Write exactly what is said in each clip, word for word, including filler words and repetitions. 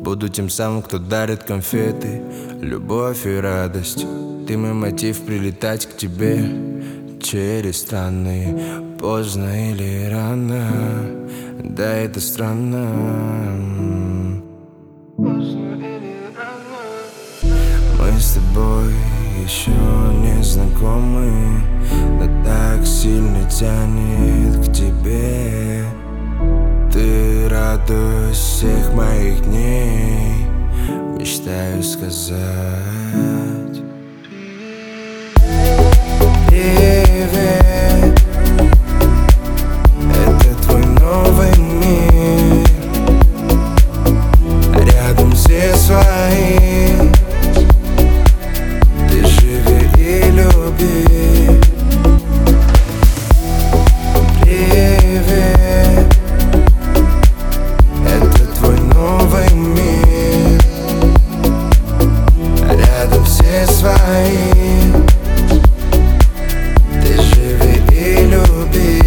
Буду тем самым, кто дарит конфеты, любовь и радость. Ты мой мотив прилетать к тебе через страны. Поздно или рано, да это странно. Мы с тобой еще не знакомы, но так сильно тянет к тебе. Ты радость всех моих дней, мечтаю сказать привет. Это твой новый мир, рядом все свои. Ты живи и люби. Привет. Это твой новый мир, рядом все свои. Ты живи и люби.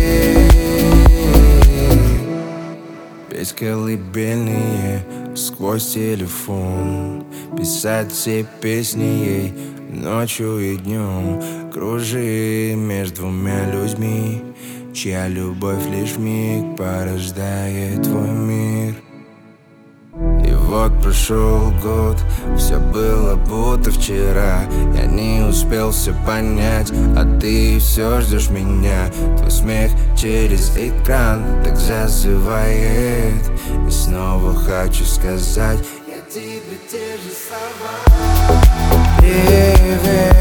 Петь колыбельные сквозь телефон, писать все песни ей ночью и днем. Кружи между двумя людьми, чья любовь лишь миг порождает твой мир. И вот прошел год, все было будто вчера. Я не успел все понять, а ты все ждешь меня. Твой смех через экран так зазывает. И снова хочу сказать я тебе те же слова. Привет.